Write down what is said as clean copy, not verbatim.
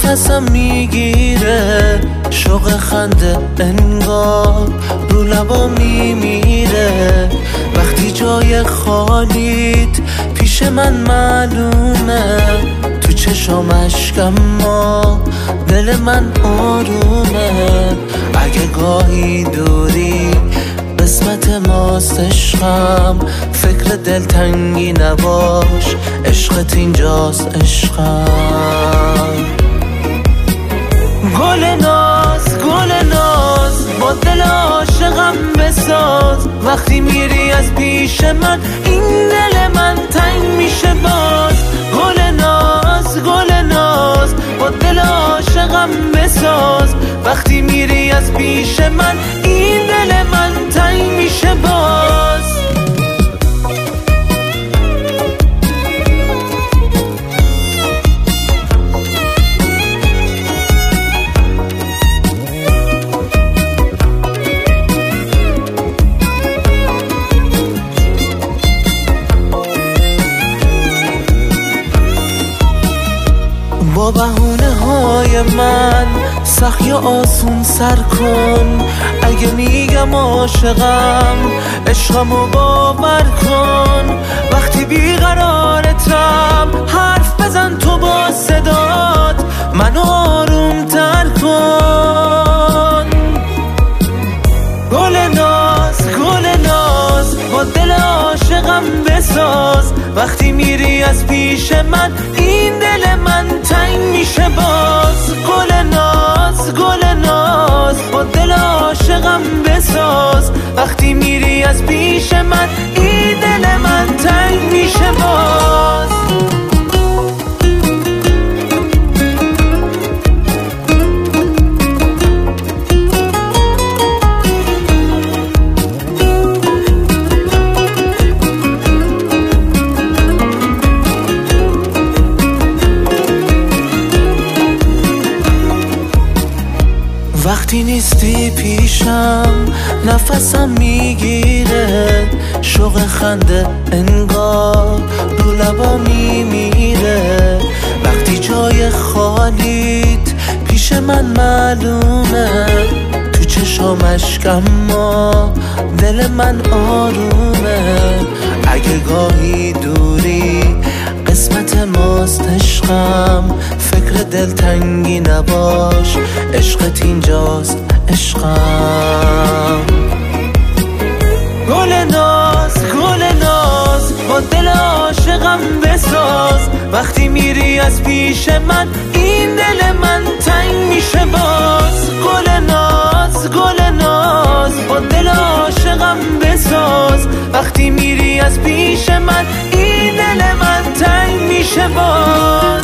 نفسم میگیره، شوق خنده انگار رو لبا میمیره. وقتی جای خالیت پیش من معلومه، تو چشام اشکم ما دل من آرومه. اگه گاهی دوری قسمت ماست عشقم، فکر دلتنگی نباش، عشقت اینجاست عشقم. گل ناز با دل عاشقم بساز، وقتی میری از پیش من این دل من تنگ میشه باز. گل ناز با دل عاشقم بساز، وقتی میری از پیش من این دل من تنگ میشه باز. با بهونه های من سخت یا آسون سر کن. اگه میگم عاشقم عشقمو باور کن. وقتی بیقرارتم حرف بزن تو با صدات، منو آروم تر کن. گل ناز با دل عاشقم بساز، وقتی میری از پیش من این دل من تنگ میشه باز. گل ناز با دل عاشقم بساز، وقتی میری از پیش من این دل من تنگ میشه باز. وقتی نیستی پیشم نفسم میگیره، شوق خنده انگار رو لبا میمیره. وقتی جای خالیت پیش من معلومه، تو چشام اشکم ما دل من آرومه. اگه گاهی دوری قسمت ماست عشقم، فکر دلتنگی نباش، عشقت اینجاست عشقم. گل ناز با دل عاشقم بساز، وقتی میری از پیش من این دل من تنگ میشه باز. گل ناز با دل عاشقم بساز، وقتی میری از پیش من این دل من تنگ میشه باز.